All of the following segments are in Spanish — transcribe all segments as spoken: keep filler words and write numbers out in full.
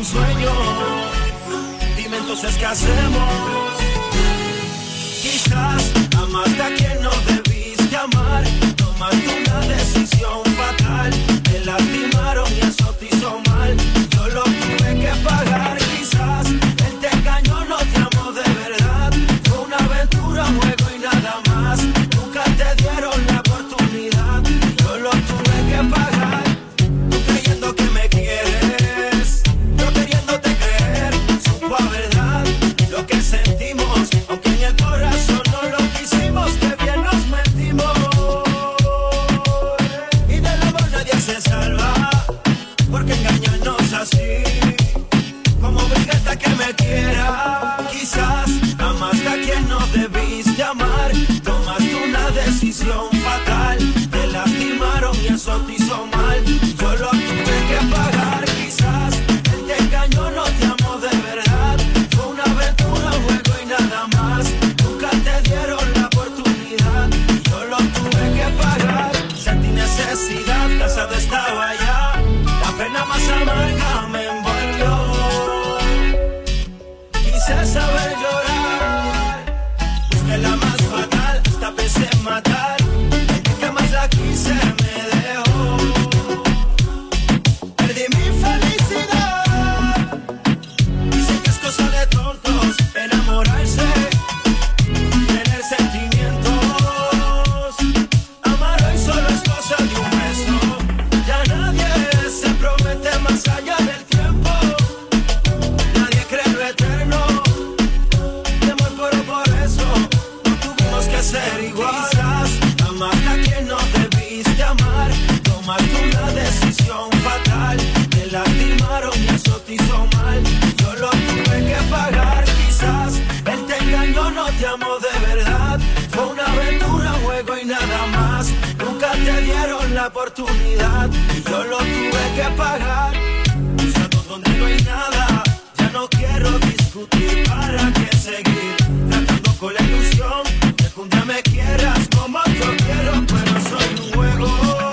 un sueño. Dime entonces qué hacemos. Quizás amaste a quien no debiste amar. Tomaste una decisión fatal. Te lastimaron y eso te hizo mal. Yo lo tuve que pagar. Quizás él te engañó, no te amó de verdad. Fue una aventura, un juego y nada más. Nunca te dieron la oportunidad. Yo lo tuve que pagar. Tú creyendo que me quieres, yo queriéndote creer. Supo a verdad lo que sentimos, aunque en el corazón no lo quisimos. Que bien nos metimos. Y del amor nadie se salva, porque engañarnos así, como obligarte a que me quiera. Quizás amaste a quien no debiste amar. Tomaste una decisión fatal. Te lastimaron y eso te hizo mal. Yo lo tuve que pagar. Quizás él te engañó, no te amó de verdad. Fue una aventura, un juego y nada más. Nunca te dieron la oportunidad. Yo lo tuve que pagar. Sentí necesidad, cansado estaba ya. La pena más amarga me envolvió. Quise saber llorar, busqué la más fatal, hasta pensé en matar. El que más la quise me dejó. Perdí mi felicidad. Dicen que es cosa de tontos enamorarse, tener sentimientos. Amar hoy solo es cosa de un beso. Ya nadie se promete más allá del tiempo. Nadie cree lo eterno. Mi amor, pero por eso no tuvimos que ser igual. Quizás amaste a quien no debiste amar. Tomaste una decisión fatal. Te lastimaron y eso te hizo mal. Yo lo tuve que pagar. Quizás él te engañó, no te amó de verdad. Fue una aventura, un juego y nada más. Nunca te dieron la oportunidad. Y yo lo tuve que pagar. Buscando donde no hay nada. Ya no quiero discutir, para qué seguir tratando con la ilusión de que un día me quieras como yo quiero, pero soy un juego.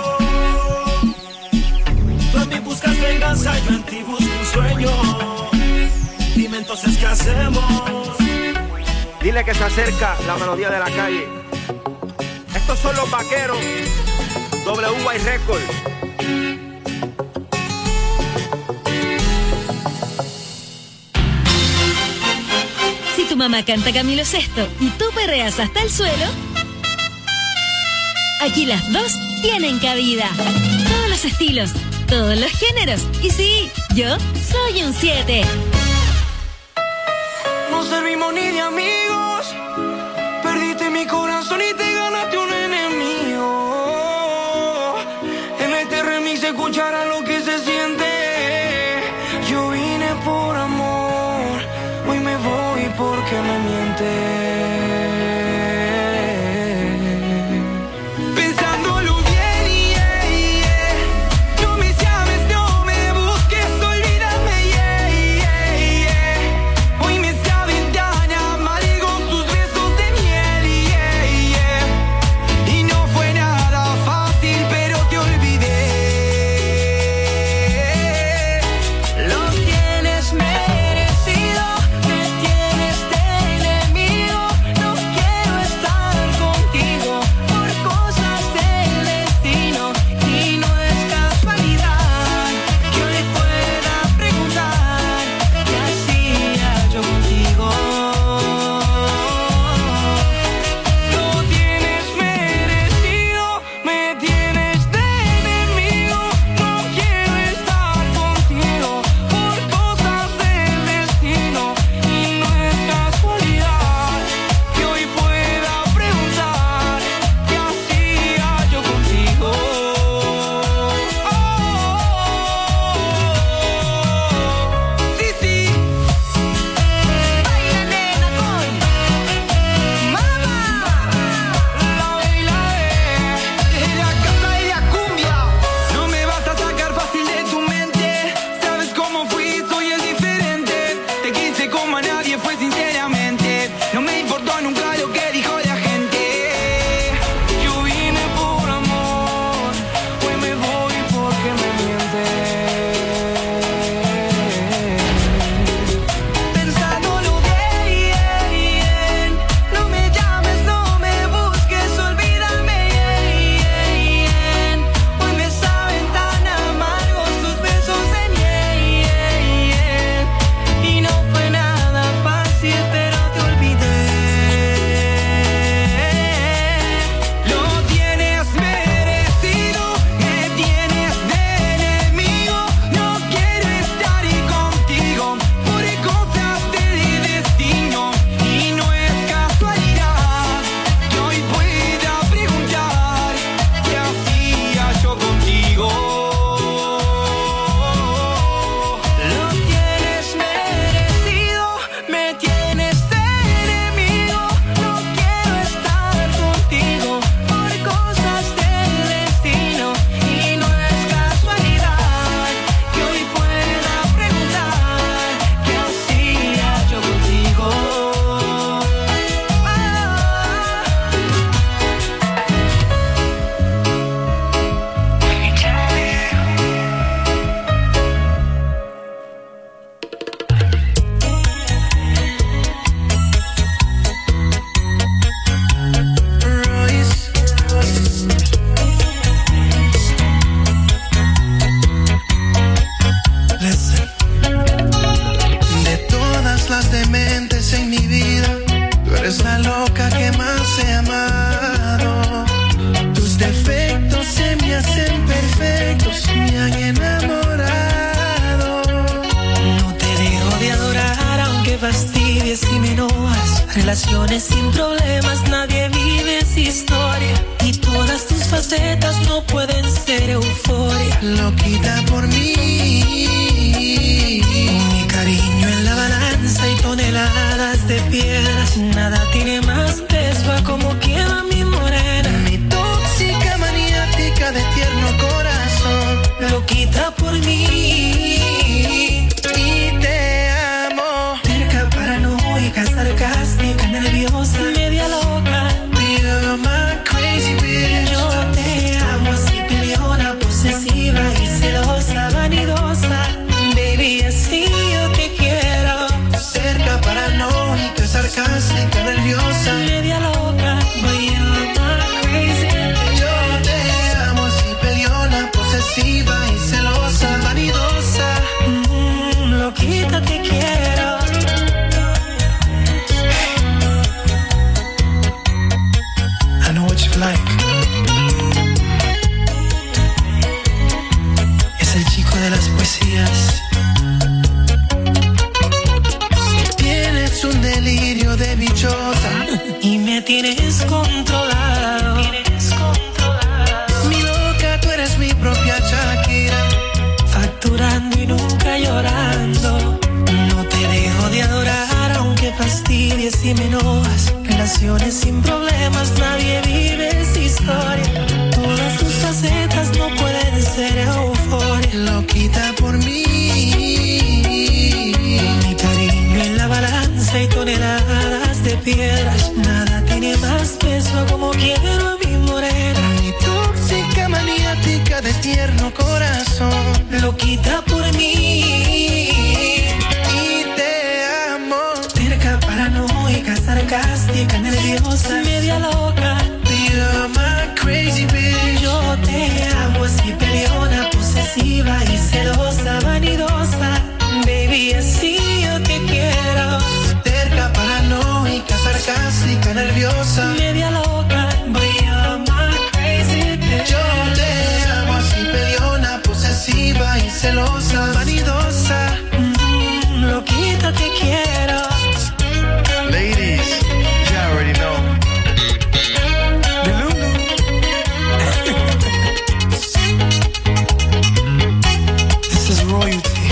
Tú en mí buscas venganza, yo en ti busco un sueño. Dime entonces qué hacemos. Dile que se acerca la melodía de la calle. Estos son los vaqueros. W Y Record. Si tu mamá canta Camilo Sesto y tú perreas hasta el suelo, aquí las dos tienen cabida. Todos los estilos, todos los géneros. Y sí, yo soy un siete. No servimos ni de amigos. Perdiste mi corazón y te ganaste un enemigo. En este remix se escuchará lo que se siente. Yo vine por amor, hoy me voy porque me mientes. Pensándolo bien, yeah, yeah. No me llames, no me busques, olvídame, yeah, yeah, yeah. Hoy me saben tan amargos tus besos de miel, yeah, yeah. Y no fue nada fácil, pero te olvidé. Lo tienes merecido, me tienes de enemigo. fastidies y me enojas. Relaciones sin problemas, nadie vive esa historia. Y todas tus facetas no pueden ser euforia. Loquita por mí, mi cariño en la balanza y toneladas de piedras. Nada tiene más peso a como quema mi morena. Mi tóxica maniática de tierno corazón. Loquita por mí y te amo. Terca, paranoica, sarcástica, nerviosa, media loca. You're my crazy bitch. Yo te amo así, peleona, posesiva y celosa, vanidosa. Baby, así yo te quiero. Cerca, paranoica, sarcástica, nerviosa, media loca. But you're my crazy bitch. Yo te amo así, peleona, posesiva y celosa, vanidosa. Mm, loquita te quiero. I know what you like. Es el chico de las poesías. Tienes un delirio de bichota y me tienes controlado. Tienes controlado. Mi loca, tú eres mi propia Shakira. Facturando y nunca llorando. No te dejo de adorar aunque fastidies y me enojas. Relaciones sin problemas, nadie vive esa historia. Todas tus facetas no pueden ser euforia. Loquita por mí, mi cariño en la balanza y toneladas de piedras. Nada tiene más peso como quiero a mi morena. Mi tóxica maniática de tierno corazón. Loquita por mí y te amo. Terca, paranoica, sarcástica, nerviosa, media loca. You're my crazy bitch. Yo te amo así, peleona, posesiva y celosa, vanidosa. Baby, así yo te quiero. Terca, paranoica, sarcástica, nerviosa, media loca. But you're my crazy bitch. Yo te amo así, peleona, posesiva y celosa, vanidosa. Mm, loquita te quiero. Ladies, you already know. This is royalty.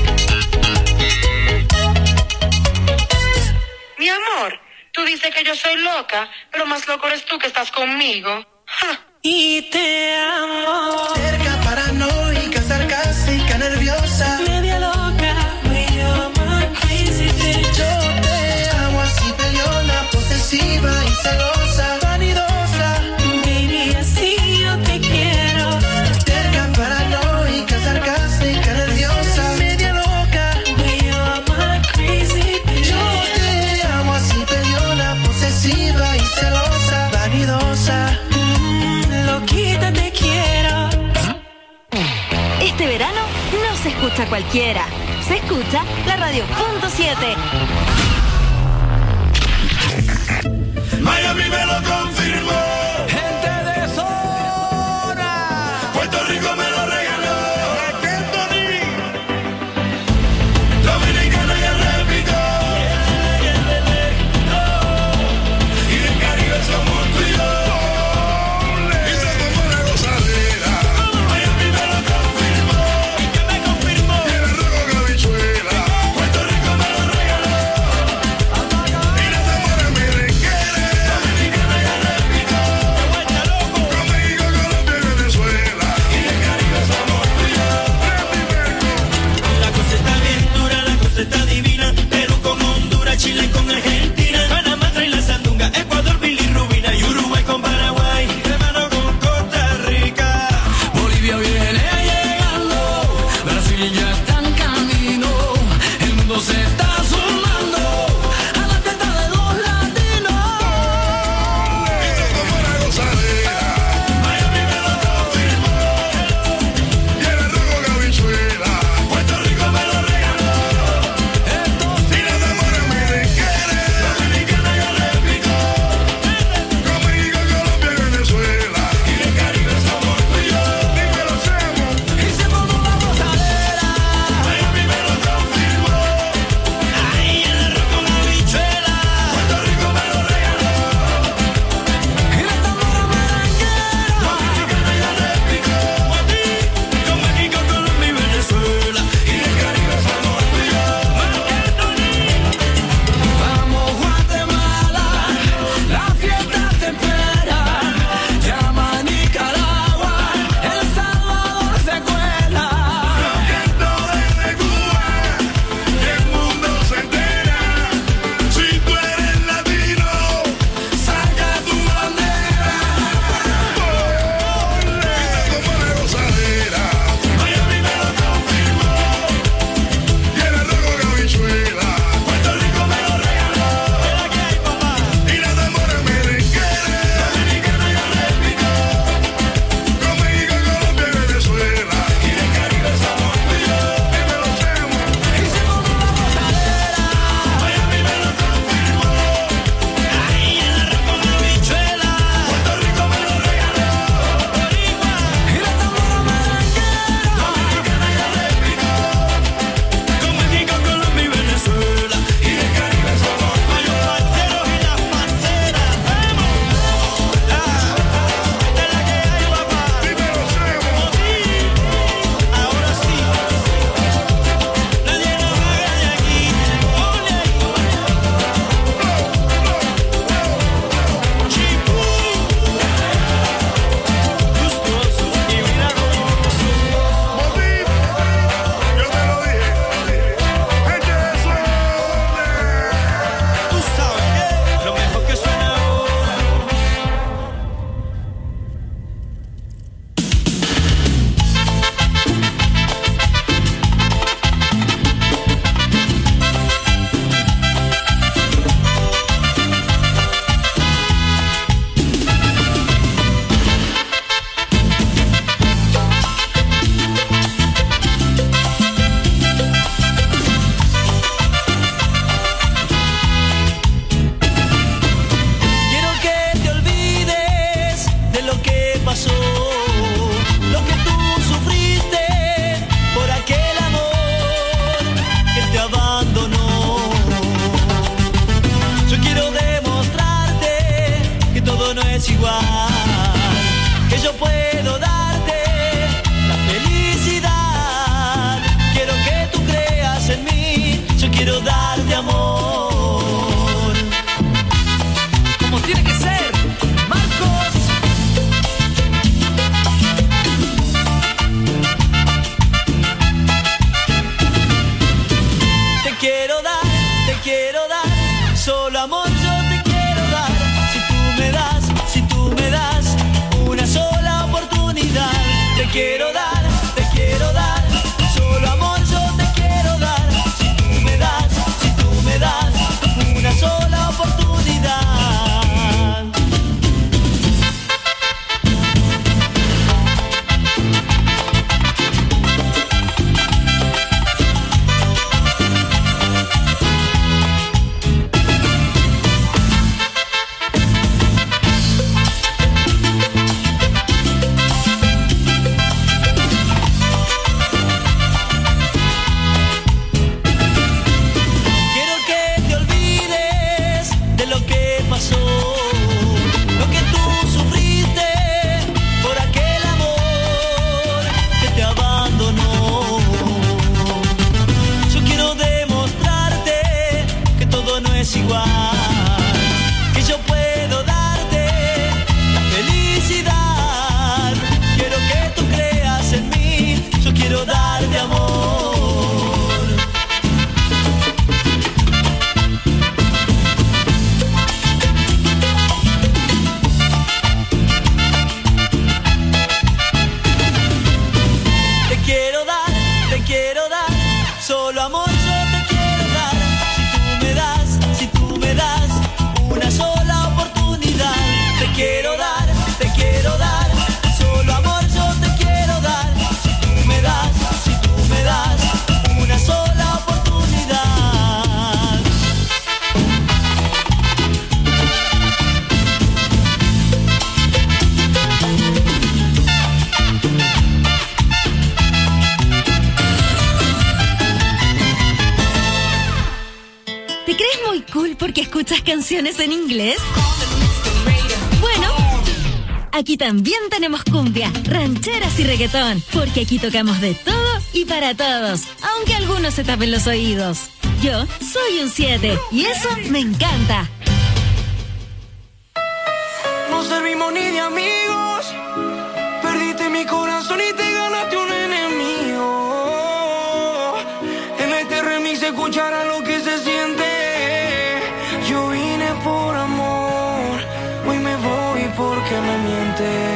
Mi amor, tú dices que yo soy loca, pero más loco eres tú que estás conmigo. Ja. Y te amo. Terca, paranoica, sarcástica, nerviosa, media loca. But you're my crazy bitch. Yo te amo así, peleona, posesiva y celosa, vanidosa. Baby, así yo te quiero. Terca, paranoica, sarcástica, nerviosa, media loca. But you're my crazy bitch. Yo te amo así, peleona, posesiva y celosa, vanidosa. Mm, loquita te quiero. Este verano no se escucha cualquiera. Se escucha la radio punto siete. Miami me lo confirmó. Gente de zona. Puerto Rico me lo regaló. Dominicana ya repito. Y del Caribe somos tú y yo. Y se tomó una gozadera. Miami me lo confirmó. ¿Qué me confirmó? Y el rojo con habichuela. Puerto Rico me lo regaló. Y la tambora merenguera. Dominicana ya repito. es igual. Que yo puedo darte la felicidad. Quiero que tú creas en mí, yo quiero darte amor. Te quiero dar, te quiero dar, solo amor yo te quiero dar. Si tú me das, si tú me das una sola oportunidad. Te quiero dar, te quiero dar, solo amor yo te quiero dar. Si tú me das, si tú me das una sola oportunidad. ¿Te crees muy cool porque escuchas canciones en inglés? Bueno, aquí también tenemos cumbia, rancheras y reggaetón, porque aquí tocamos de todo y para todos, aunque algunos se tapen los oídos. Yo soy un siete y eso me encanta. No servimos ni de amigos. Perdiste mi corazón y te ganaste un enemigo. En este remix se escuchará lo que se siente. Yo vine por amor, hoy me voy porque me mientes.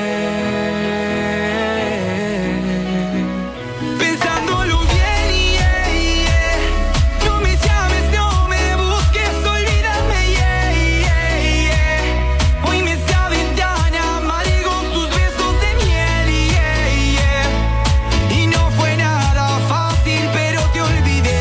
Pensándolo bien, yeah, yeah. No me llames, no me busques, olvídame, yeah, yeah, yeah. Hoy me saben tan amargos tus besos de miel, yeah, yeah. Y no fue nada fácil, pero te olvidé.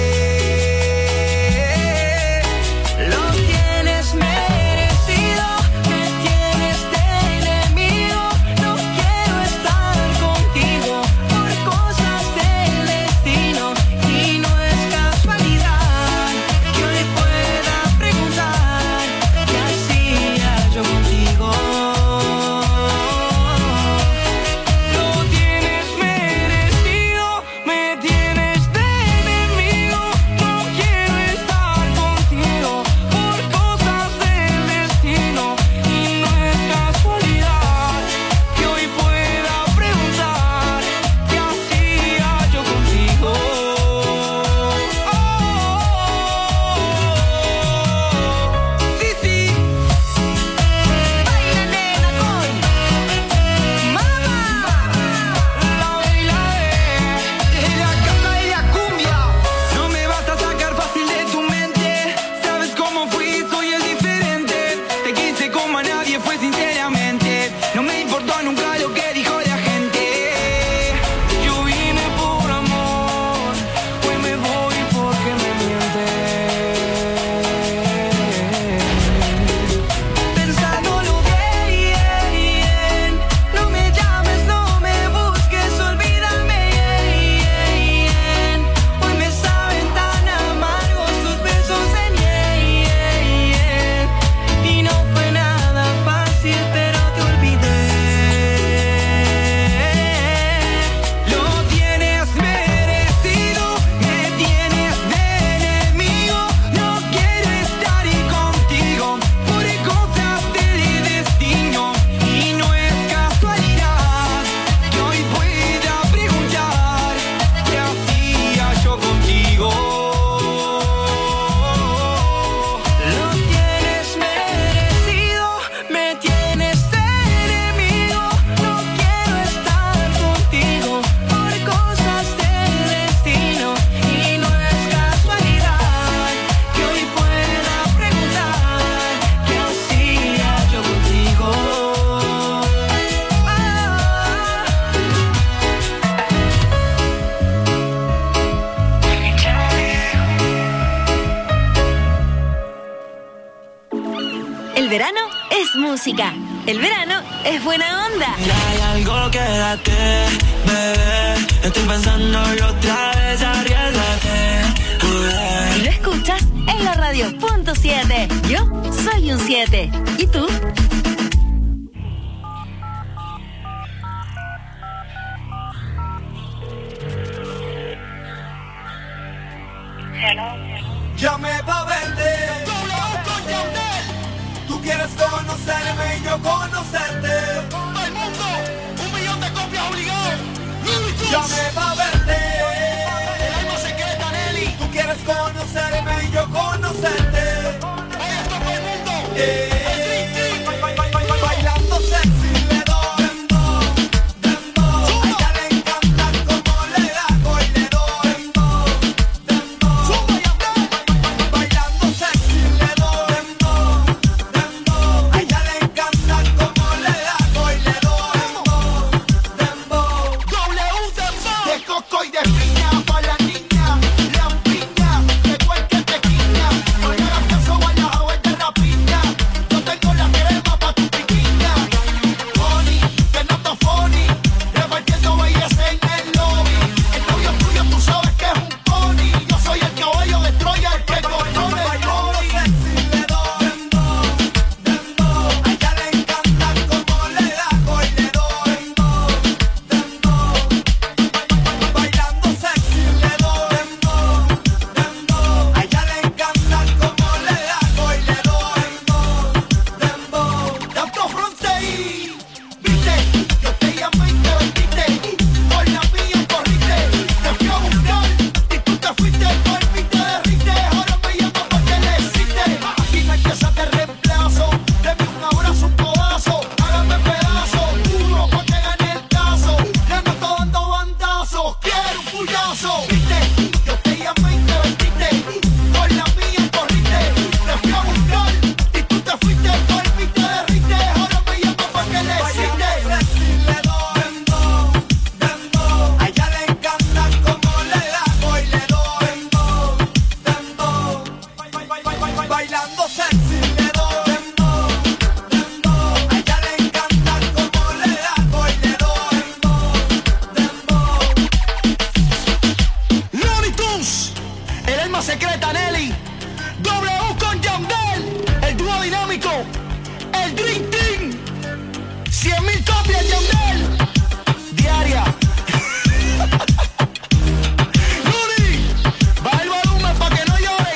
Lo tienes merecido, me tienes de enemigo. No quiero estar contigo por cosas del destino. Y no es casualidad que hoy pueda preguntar qué hacía yo contigo. Lo tienes merecido, me tienes de enemigo. No quiero estar contigo por cosas del destino. Y no es casualidad que hoy pueda preguntar qué hacía yo contigo. Sí, sí. Baila, nena, con mamá. La ve y la ve. Es la casa de la cumbia. No me vas a sacar fácil de tu mente. Sabes cómo fui, soy el diferente. Te quise como a nadie, fue sinceramente. No me importó nunca lo que dijo la gente. Yo vine por amor, hoy me voy porque me mientes. Pensándolo bien, bien. No me llames, no me busques, olvídame, bien. Hoy me saben tan amargos tus besos de miel. Y no fue nada fácil, pero te olvidé. Lo tienes merecido, me tienes de enemigo. No quiero estar contigo por cosas del destino. Y no es casualidad que hoy pueda preguntar qué hacía yo contigo. Lo tienes merecido, me tienes de enemigo. No quiero estar contigo por cosas del destino. Y no es casualidad que hoy pueda preguntar qué hacía yo contigo. El verano es música. El verano es buena onda. Hay algo, quédate, bebé. Estoy pensando yo otra vez, arriesgate. Y lo escuchas en la radio punto siete. Yo soy un siete. ¿Y tú? Llamé pa' verte. Tú quieres conocerme y yo conocerte. Al mundo, un millón de copias obligado. Llamé pa' verte. El alma secreta, Nelly. Tú quieres conocerme y yo conocerte. Oye, esto fue el mundo. Eh, bailando sexy le doy dembow, dembow. A ella le encanta como le hago y le doy dembow, dembow. Bailando sexy le doy dembow, dembow. A ella le encanta como le hago y le doy dembow, dembow. W dembow. De coco y de piña pa' la niña, la piña, de cualquier tequila. No le hagas caso a la agua de la piña. Yo tengo la crema pa' tu piquiña. Funny, que no está funny, repartiendo belleza en el lobby. El novio tuyo tú sabes que es un pony. Yo soy el caballo de Troya, el que controla el body. Sexy le doy dembow, dembow. A ella le encanta como le hago y le doy dembow, dembow. Bailando sexy le doy dembow, dembow. A ella le encanta como le hago y le doy dembow, dembow. Tanto fronteí, viste, yo te llamé y te vendiste. Por la mía corriste, te fui a buscar y tú te fuiste por mí te derrite. Ahora me llamas pa' que le hiciste. Aquí no hay pieza de reemplazo. Deme un abrazo, un codazo, hágame pedazo, duro pa' que gane el caso. Ya no estoy dando bandazos, quiero un puyazo. Viste, yo te llamé y te vendiste. Por la mía corriste, te fui a buscar y tú te fuiste por mí te derrite. Ahora me llamas pa' que le hiciste. Le doy dembow, dembow. A ella le encanta como le hago y le doy dembow, dembow. Bailando sexy le doy dembow, dembow. A ella le encanta como le hago y le doy dembow, dembow. Looney Tunes, el alma secreta, Nelly. W con Yandel, el dúo dinámico, el Dream Team. cien mil copias, Yandel. Diaria. Looney, baja el volumen pa' que no lloren.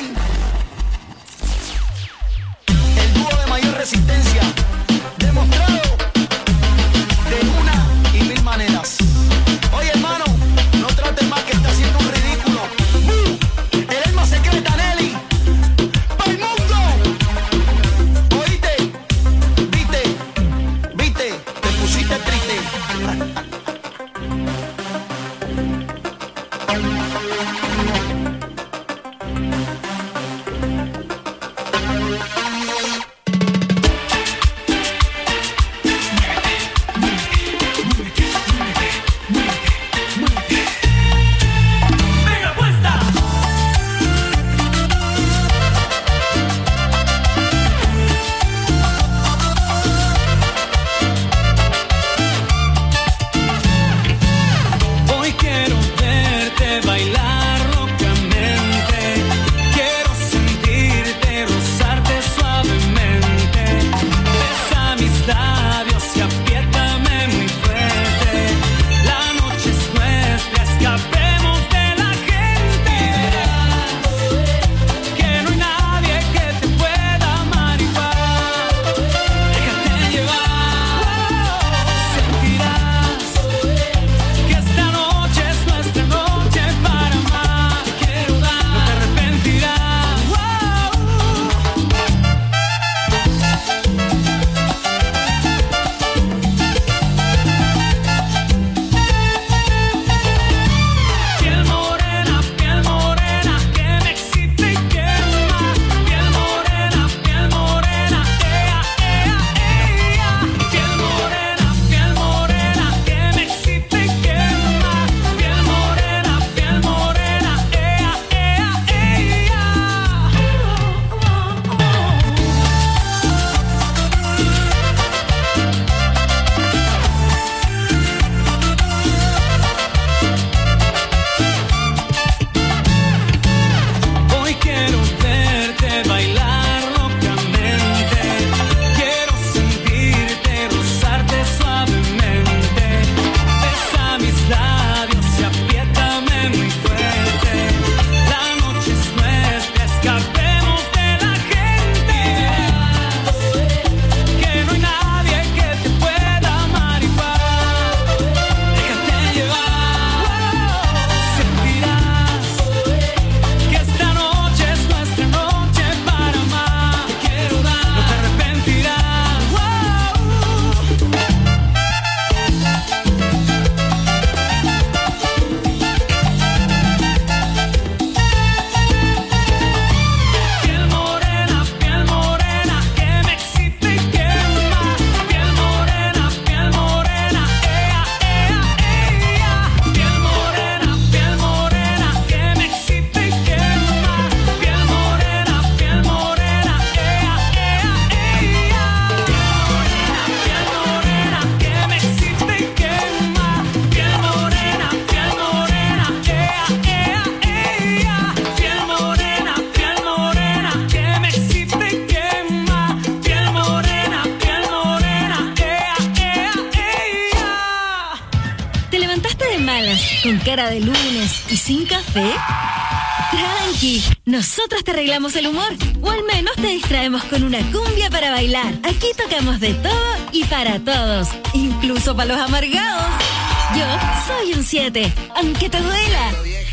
El dúo de mayor resistencia, demostrado de una y mil maneras. Oye, hermano, no trates más que está haciendo un ridículo. ¡Bu! El alma secreta, Nelly. ¡Pa'l mundo! ¿Oíste? ¿Viste? ¿Viste? Te pusiste triste. cara de lunes y sin café? Tranqui, nosotros te arreglamos el humor, o al menos te distraemos con una cumbia para bailar. Aquí tocamos de todo y para todos, incluso para los amargados. Yo soy un siete, aunque te duela.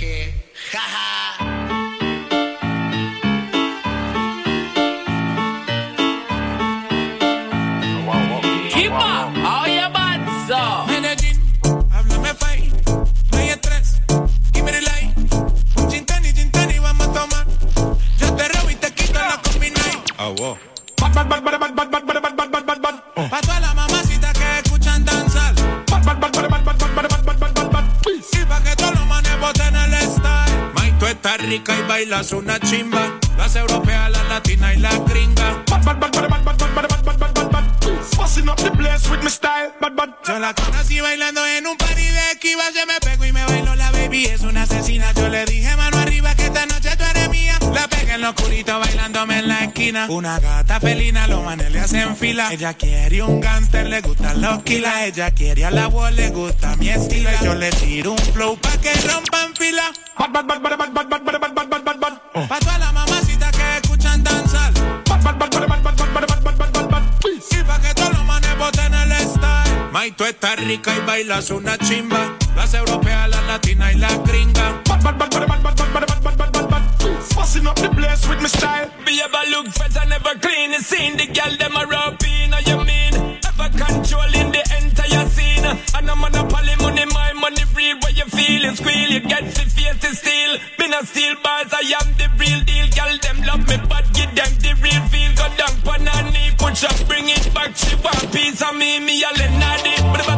Kipa, oye, Banzo. Medellín, háblame fai, no hay estrés, give me the light. Un gin tonic, gin tonic, vamos a tomar. Yo te robo y te quito la combination. Ah, wow. Bad, bad, bad, bad, bad, bad, bad, bad, bad, bad, bad, bad. Oh. Pa' todas las mamacitas que escuchan danzar. Bad, bad, bad, bad, bad, bad, bad, bad, bad, bad, bad, bad. Y pa' que todos los manes boten el style. May, tú estás rica y bailas una chimba. Las europeas, las latinas y las gringas. Bad, bad, bad, bad, bad, bad, bad, bad, bad, bad, bad, bad. Fussing up the place with my style, bad, bad. Yo la conocí bailando en un party de esquiva. Se me pegó y me bailó la baby, es una asesina. Yo le dije mano arriba que esta noche tú eres mía. La pegué en lo oscurito bailándome en la esquina. Una gata felina, los manes le hacen fila. Ella quiere un gangster, le gustan los kilas. Ella quiere a la voz, le gusta mi estilo. Y yo le tiro un flow pa' que rompan fila. Bad, bad, bad, bad, bad, bad, bad, bad, bad, bad, bad, bad. Oh. Pa' todas las mamacitas que escuchan danzar. Bad, bad, bad, bad, bad, bad, bad, bad, bad, bad, bad, bad. Y pa' que todos los manes boten el style. May, tú estás rica y bailas una chimba. Las europeas, las latinas y las gringas. Bad, bad, bad, bad, bad, bad, bad, bad, bad, bad, bad, bad. Fussing up the place with my style. Be ever look fresh and never clean. You seen the girl them a rub in, or you mean? Ever controlling the entire scene. And I'm on a poly money, my money real. Where you feel it squeal, you get the face to steal. Been a steel bars, I am the real deal. Girl them love me, but give them the real feel. Go down pan her knee, push up, bring it back. She want piece of me, me a let naughty.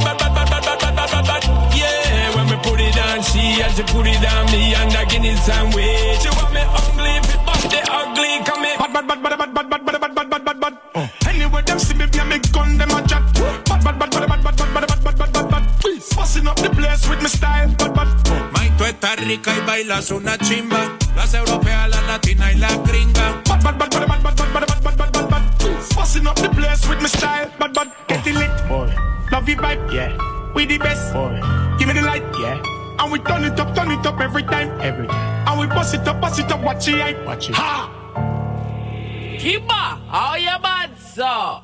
Yeah, when me put it on, she and she put it on me and I give it some way. She want me ugly, fit but they ugly. Come me bad, bad, bad, bad, bad, bad, bad, bad, bad, bad, bad, bad. Oh. Anyway, them see me, me me gun, them a chat. Bad, bad, bad, bad, bad, bad, bad, bad, bad, bad, bad, bad. Fussing up the place with my style, bad, bad. Oh. May, tú estás rica y bailas una chimba. Las europeas, las latinas y las gringas. Bad, bad, bad, bad, bad, bad, bad, bad, bad, bad, bad, bad. Fussing up the place with my style, bad, bad. Get it lit, boy. Love your vibe, yeah. We the best, boy. Give me the light, yeah. And we turn it up, turn it up every time, every time. And we bust it up, bust it up, watch it, hype. Watch it. Ha! Kiba, how you bad, sir?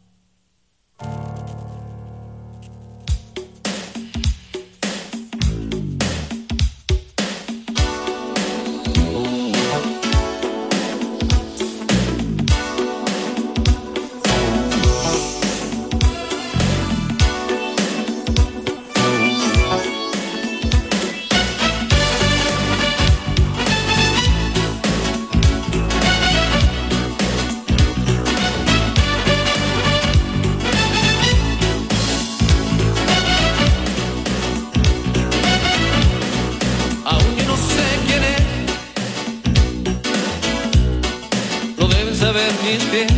Ver mis pies,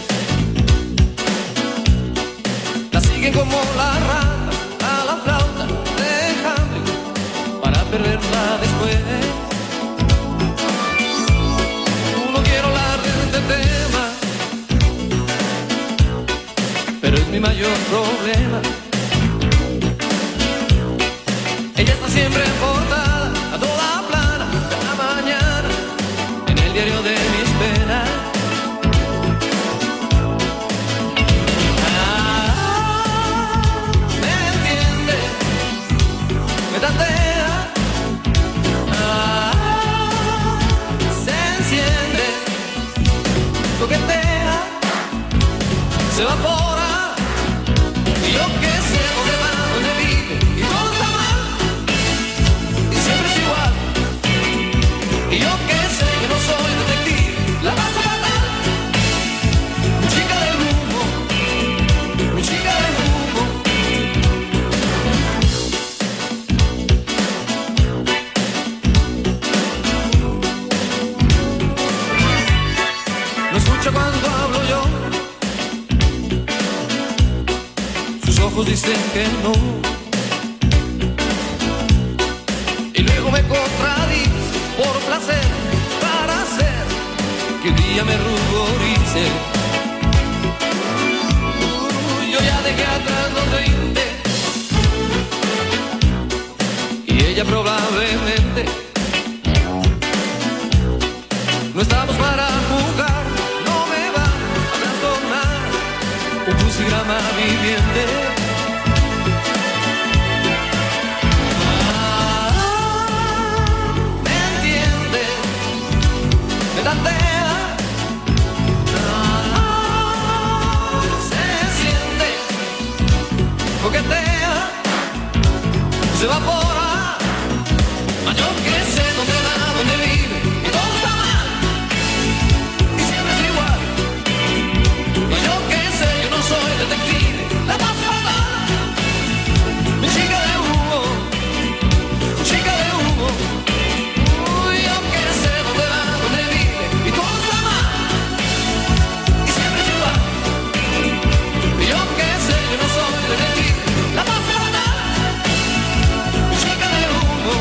la siguen como la rata a la flauta de Hamlet para perderla después. No quiero hablar de este tema, pero es mi mayor problema. Ella está siempre en portada, a toda plana, cada mañana, en el diario de mis penas. Tatea, ah, se enciende, coquetea, se evapora, y yo que sé dónde va, dónde vive, y todo está mal, y siempre es igual, y yo que sé que no soy detective, la paso fatal, mi chica del rumbo, mi chica del rumbo. Cuando hablo yo, sus ojos dicen que no, y luego me contradice por placer, para hacer que un día me ruborice. Uh, yo ya dejé atrás los veinte y ella ella probablemente no estamos para jugar, no me va a transformar un crucigrama viviente. Ah, me entiende, me tantea, ah, se siente, coquetea, se evapora. Yo que sé dónde va, dónde vive, y todo está mal, y siempre es igual. Yo que sé, yo no soy detective, la paso fatal. Mi chica de humo, chica de humo. Uy, yo que sé dónde va, dónde vive, y todo está mal, y siempre es igual. Yo que sé, yo no soy detective, la paso fatal. Mi chica de humo.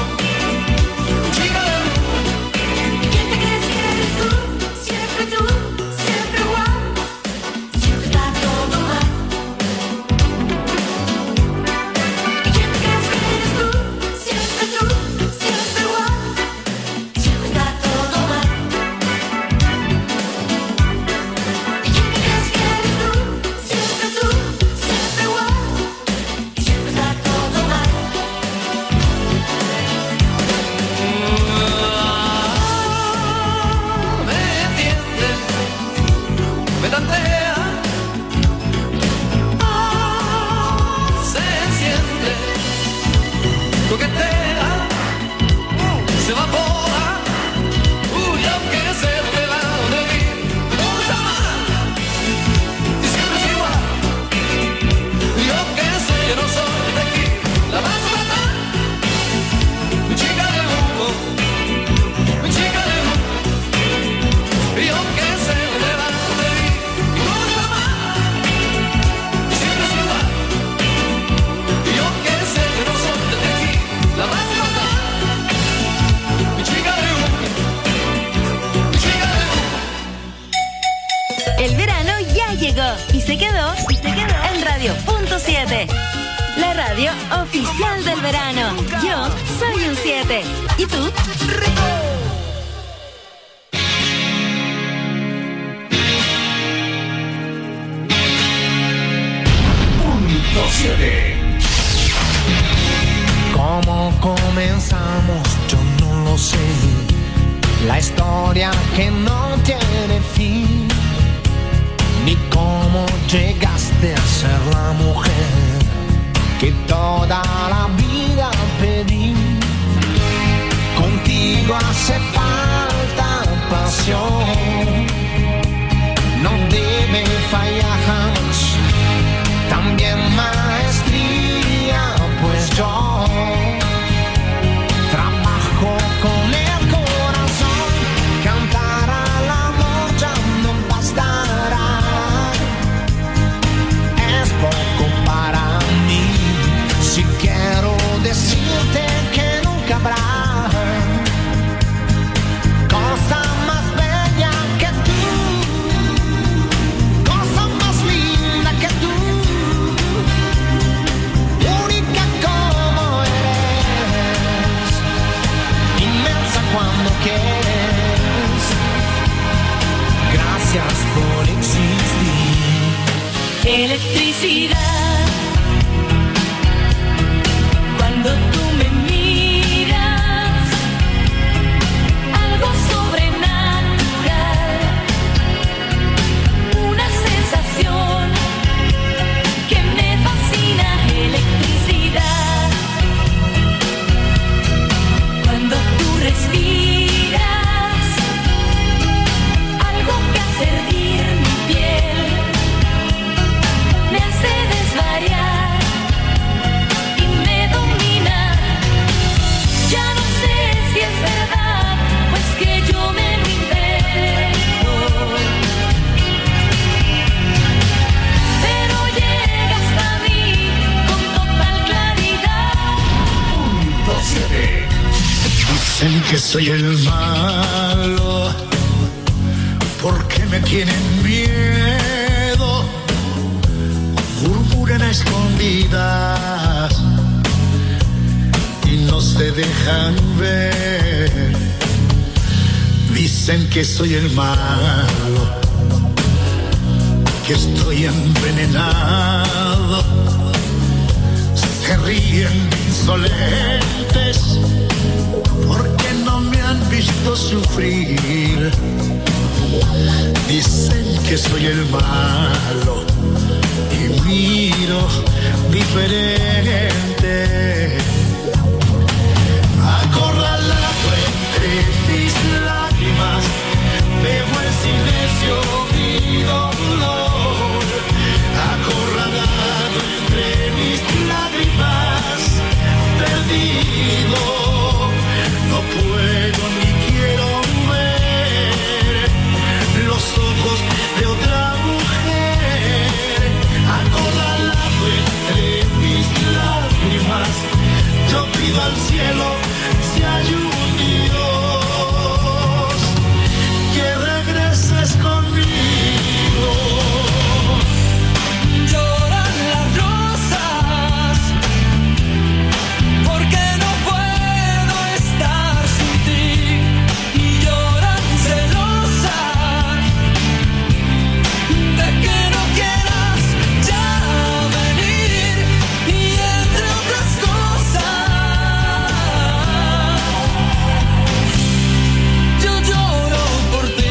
Y se quedó, y se quedó en Radio Punto siete, la radio oficial del verano. Yo soy un siete. ¿Y tú? Punto siete. ¿Cómo comenzamos? Yo no lo sé. La historia que no tiene fin. Ni cómo llegaste a ser la mujer que toda la vida pedí. Contigo hace falta pasión, no debe fallar jamás. También maestría, pues yo trabajo con el corazón. Cantar al amor ya no bastará. Poco para mí, si quiero decirte que nunca habrá cosa más bella que tú, cosa más linda que tú, única como eres, inmensa cuando quieres. Gracias por existir. Electricidad, cuando tú me miras, algo sobrenatural, una sensación que me fascina. Electricidad, cuando tú respiras, algo que hace hervir mi piel, me hace desvariar y me domina. Ya no sé si es verdad o es que yo me lo invento, pero llega hasta mí con total claridad. Punto siete. Dicen que soy el malo porque me tienen miedo. Murmuran a escondidas y no no se dejan ver. Dicen que soy el malo, que estoy envenenado. Se ríen insolentes porque no me han visto sufrir. Dicen que soy el malo y miro diferente. Acorralado entre mis lágrimas, veo el silencio mi dolor. Acorralado entre mis lágrimas, perdido, no puedo ni quiero ver los ojos de otra mujer. Acorralado entre mis lágrimas, yo pido al cielo si hay un Dios que regreses conmigo. Lloran las rosas porque no puedo estar sin ti, y lloran celosas de que no quieras ya venir, y entre otras cosas yo lloro por ti.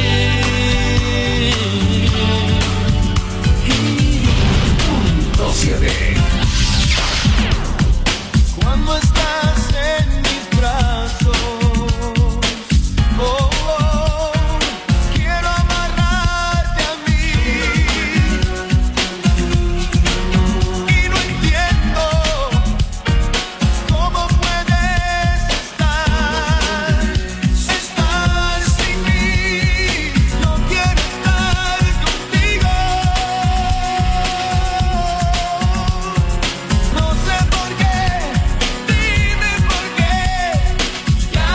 Punto siete. Cuando estás en mis brazos, oh, oh, quiero amarrarte a mí, y no entiendo cómo puedes estar, estar sin mí. Yo quiero estar contigo. No sé por qué, dime por qué. Ya,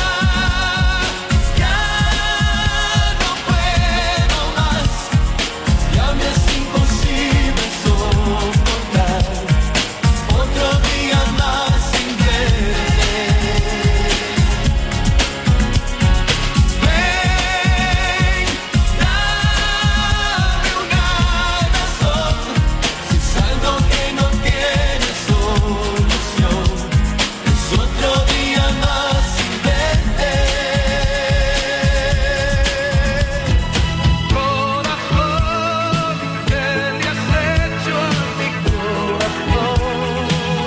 ya no puedo más. Ya me es imposible soportar otro día más sin verte. Ven, dame un abrazón. Si es algo que no tiene solución, es otro día más sin verte. Corazón, ¿qué le has hecho a mi corazón?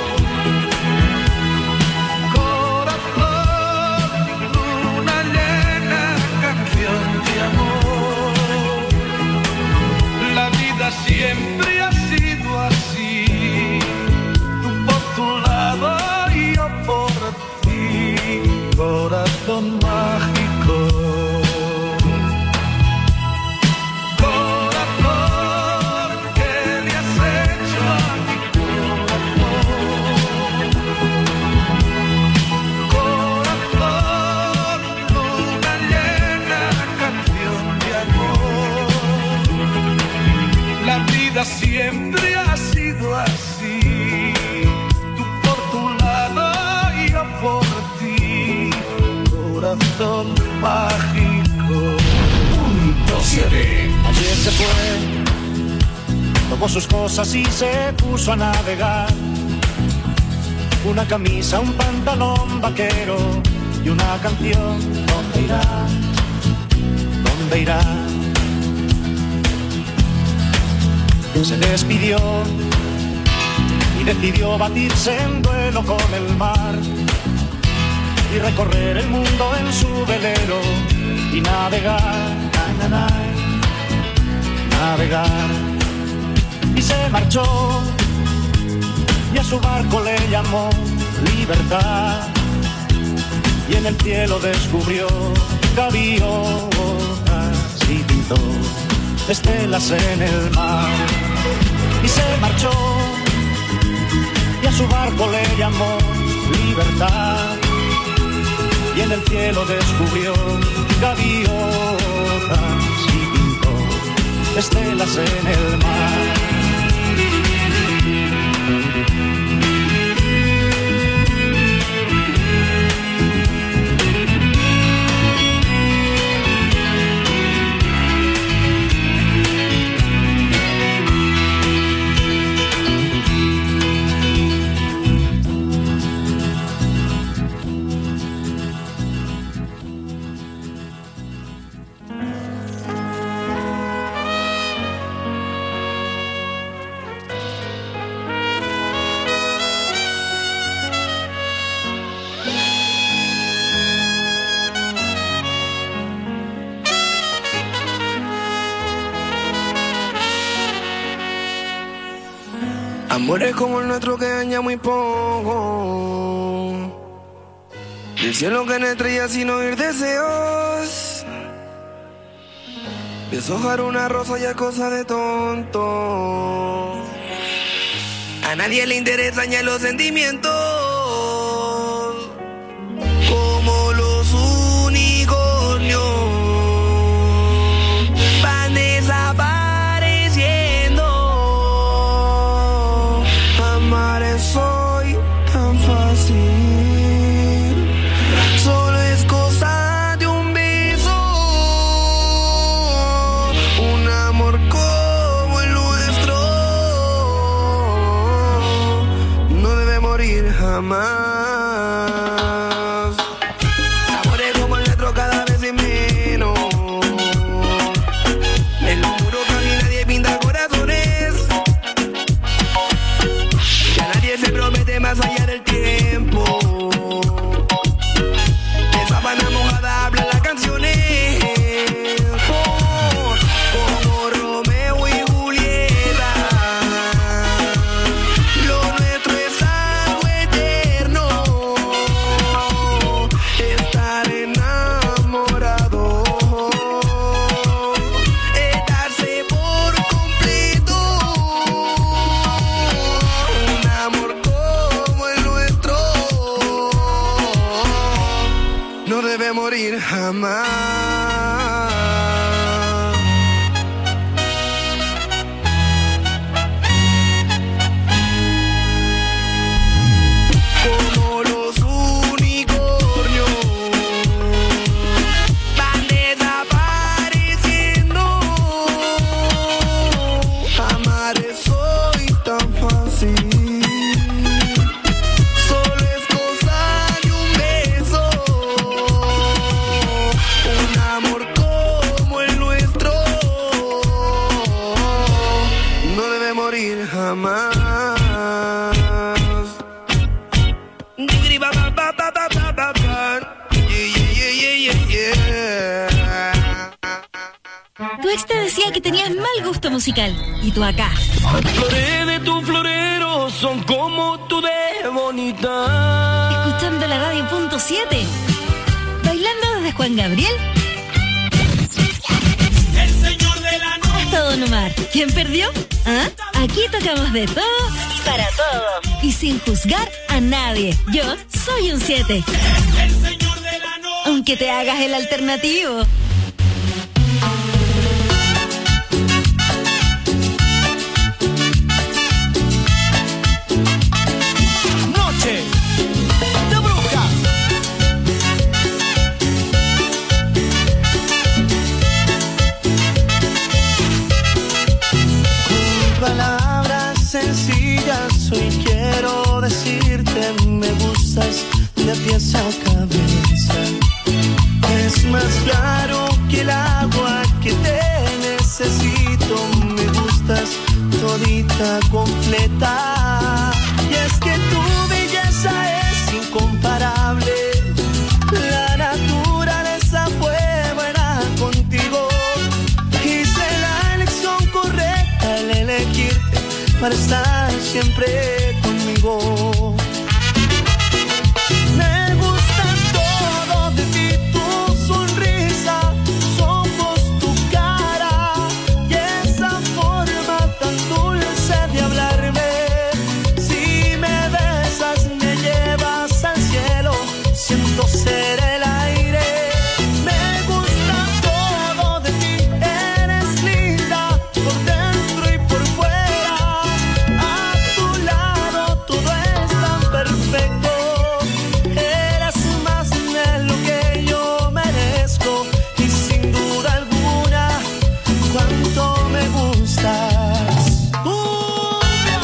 Corazón, luna llena, canción de amor. La vida siempre ha sido así, tú por tu lado y yo por ti, corazón mágico. Corazón, ¿qué le has hecho a mi corazón? Corazón, luna llena, canción de amor. La vida siempre ha sido así, tú por tu lado y yo por ti, corazón mágico. Punto siete. Ayer se fue, tomó sus cosas y se puso a navegar. Una camisa, un pantalón vaquero y una canción. ¿Dónde irá? ¿Dónde irá? Se despidió y decidió batirse en duelo con el mar y recorrer el mundo en su velero y navegar, na, na, na, navegar. Y se marchó y a su barco le llamó Libertad, y en el cielo descubrió gaviotas y pintó estelas en el mar. Y se marchó y a su barco le llamó Libertad, y en el cielo descubrió gaviotas y pintó estelas en el mar. Amores como el nuestro que daña muy poco. Del cielo que no estrellas sin oír deseos. Deshojar una rosa ya es cosa de tonto. A nadie le interesan ya los sentimientos. Como los unicornios van desapareciendo. Amar es hoy tan fácil. Solo es cosa de un beso. Un amor como el nuestro no debe morir jamás. Amores como el nuestro cada vez es menos. En lo puro casi nadie pinta corazones. Ya nadie se promete más allá del tiempo. De sábana mojada hablan las canciones. Oh, como Romeo y Julieta. Lo nuestro es algo eterno. Estar enamorado es darse por completo. Un amor como el nuestro no debe morir jamás. Como los unicornios van desapareciendo. Amar es hoy tan fácil. Solo es cosa de un beso. Un amor como el nuestro no debe morir jamás. Tu ex te decía que tenías mal gusto musical. Y tú acá. Flores de tu florero son como tú de bonita. Escuchando la radio punto siete. Bailando desde Juan Gabriel El señor de la noche. hasta Don Omar. ¿Quién perdió? ¿Ah? Aquí tocamos de todo y para todo. Y sin juzgar a nadie. Yo soy un siete. El señor de la noche. Aunque te hagas el alternativo. Noche de brujas. Con palabras sencillas hoy quiero decirte me gustas de pies a cabeza. Es más claro que el agua que te necesito. Me gustas todita completa. Y es que tu belleza es incomparable. La naturaleza fue buena contigo. Hice la elección correcta al elegirte para estar siempre conmigo. Me gusta todo de ti, tu sonrisa, tus ojos, tu cara y esa forma tan dulce de hablarme. Si me besas, me llevas al cielo, siento ser el aire. Me gusta todo de ti, eres linda por dentro y por fuera. A tu lado todo es tan perfecto. Eres más de lo que yo merezco y sin duda alguna cuánto me gustas. ¡Cumbia!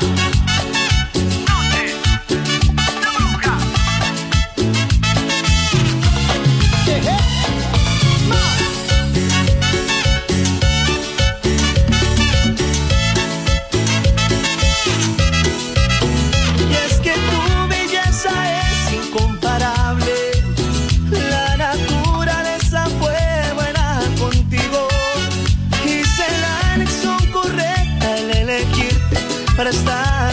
Jeje. Más. Y es que tu belleza es incomparable. La naturaleza fue buena contigo. Hice la elección correcta al elegirte para estar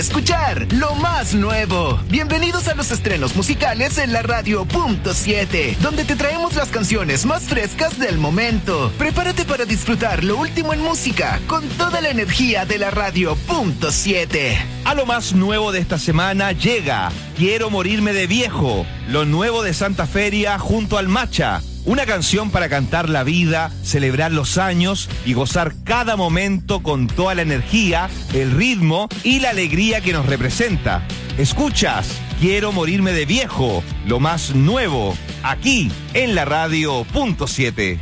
escuchar lo más nuevo. Bienvenidos a los estrenos musicales en la radio punto siete, donde te traemos las canciones más frescas del momento. Prepárate para disfrutar lo último en música con toda la energía de la radio punto siete. A lo más nuevo de esta semana llega Quiero morirme de viejo, lo nuevo de Santa Feria junto al Macha. Una canción para cantar la vida, celebrar los años y gozar cada momento con toda la energía, el ritmo y la alegría que nos representa. Escuchas Quiero morirme de viejo, lo más nuevo, aquí en la radio punto siete.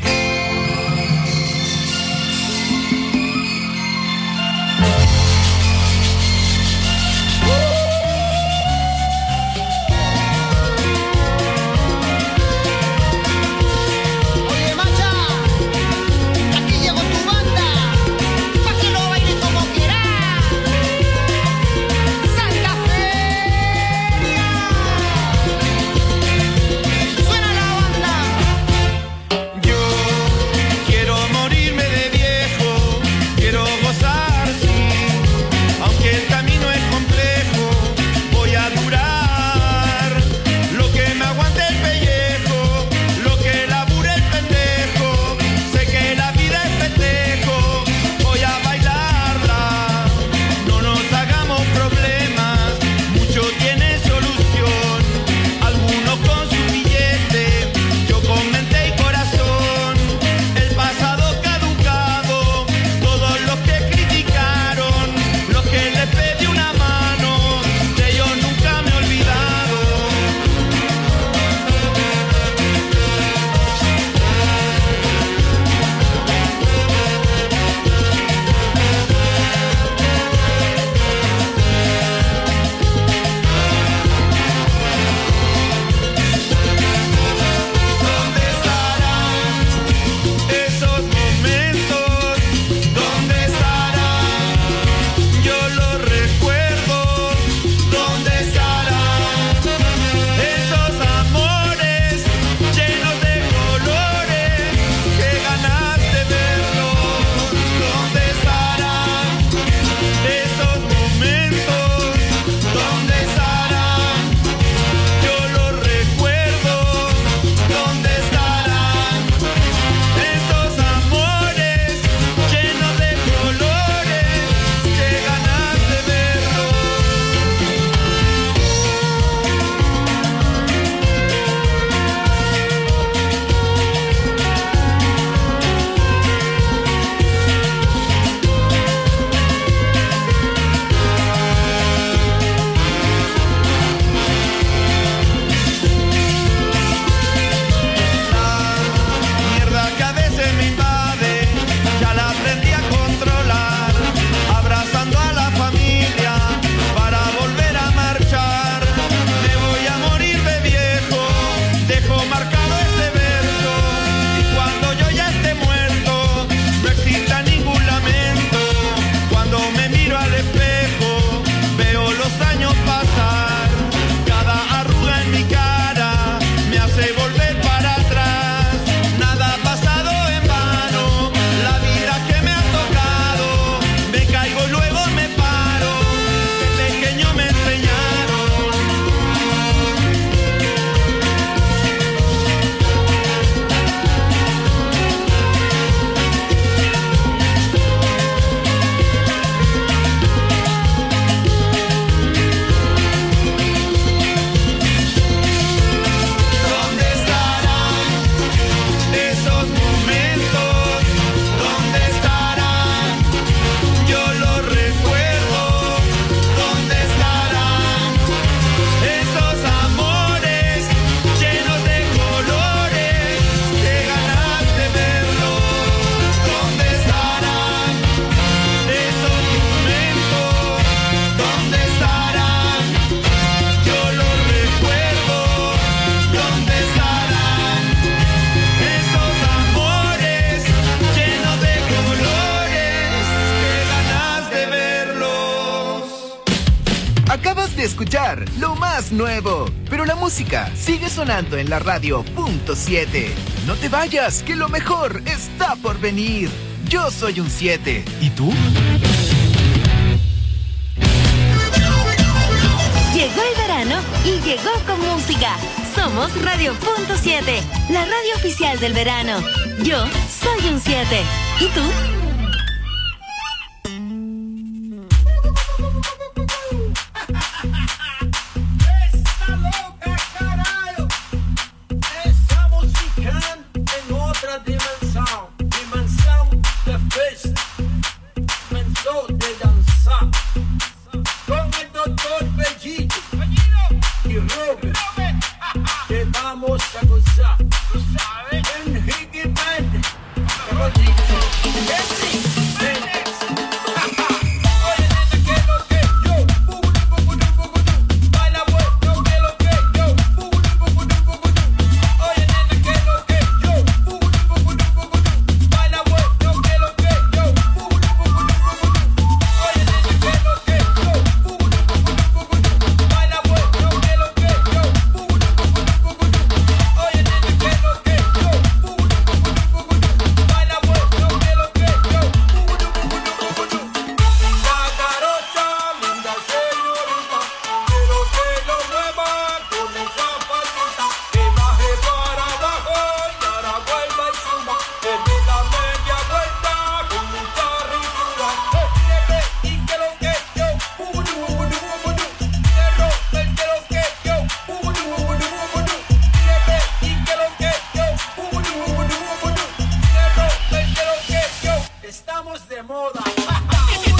de escuchar lo más nuevo, pero la música sigue sonando en la radio punto siete. No te vayas, que lo mejor está por venir. Yo soy un siete. ¿Y tú? Llegó el verano y llegó con música. Somos Radio Punto siete, la radio oficial del verano. Yo soy un siete. ¿Y tú? Está loca, carajo. Esa música en otra dimensión. Dimensión de fiesta. Dimensión de danzar. Con el doctor Bellito y Robert. Que vamos a gozar. ¿Tú sabes? En Hickey Band. Mejor dicho, Henry Méndez. Oye, nena, que lo que yo. Bugudu, bugudu, bugudu. Baila bueno, que lo que yo. Bugudu, bugudu, bugudu. Oye, nena, que lo que yo. Bugudu, bugudu, bugudu. Baila bueno, que lo que yo. Bugudu, bugudu, bugudu. Oye, nena, que lo que yo. Bugudu, bugudu, bugudu. Baila bueno, que lo que yo. Bugudu, bugudu, bugudu. Oye, nena, que lo que yo. Bugudu, bugudu, bugudu. Baila bueno, que lo que yo. Bugudu, bugudu, bugudu. Cacarocha, linda señorita, quiero que lo mueva con esa patita, que baje para abajo y ahora vuelva y suba, que dé la media vuelta con mucha ricura. Tíreme y que lo que yo, bugudu, bugudu, bugudu. Quiero ver que lo que yo, bugudu, bugudu, bugudu. Tíreme y que lo que yo, bugudu, bugudu, bugudu. Quiero ver que lo que yo, estamos de moda.